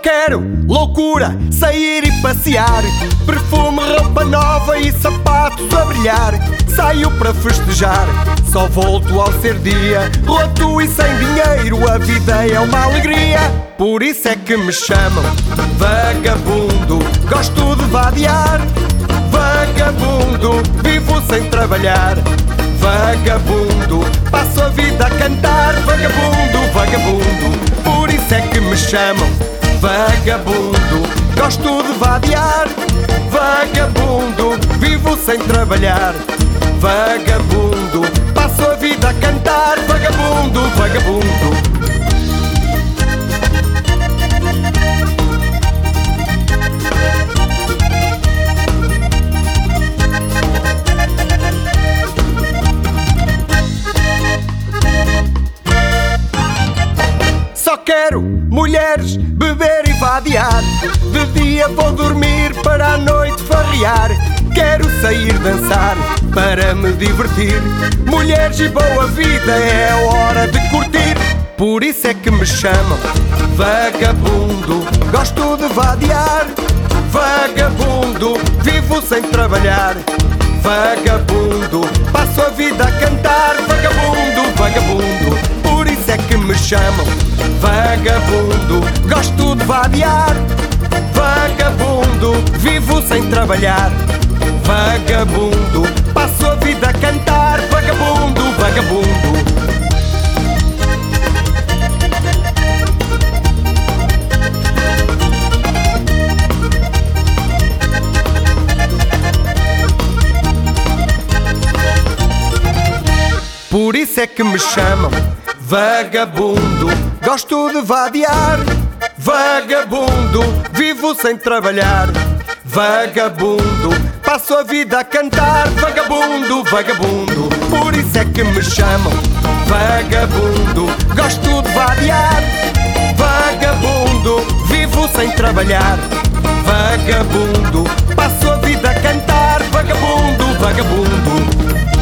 quero loucura, sair e passear, perfume, roupa nova e sapatos a brilhar. Saio para festejar, só volto ao ser dia, roto e sem dinheiro, a vida é uma alegria. Por isso é que me chamam vagabundo, gosto de vadiar. Vagabundo, vivo sem trabalhar. Vagabundo, passo a vida a cantar. Vagabundo, vagabundo, por isso é que me chamam vagabundo, gosto de vadiar. Vagabundo, vivo sem trabalhar. Vagabundo, passo a vida a cantar. Vagabundo, vagabundo. Só quero mulheres, beber e vadiar. De dia vou dormir para a noite farrear. Quero sair dançar para me divertir. Mulheres e boa vida, é hora de curtir. Por isso é que me chamam vagabundo, gosto de vadiar. Vagabundo, vivo sem trabalhar. Vagabundo, passo a vida a cantar. Vagabundo, vagabundo, por isso é que me chamam vagabundo, gosto de vadiar. Vagabundo, vivo sem trabalhar. Vagabundo, passo a vida a cantar. Vagabundo, vagabundo. Por isso é que me chamam vagabundo, gosto de vadiar. Vagabundo, vivo sem trabalhar. Vagabundo, passo a vida a cantar. Vagabundo, vagabundo, por isso é que me chamam vagabundo, gosto de vadiar. Vagabundo, vivo sem trabalhar. Vagabundo, passo a vida a cantar. Vagabundo, vagabundo.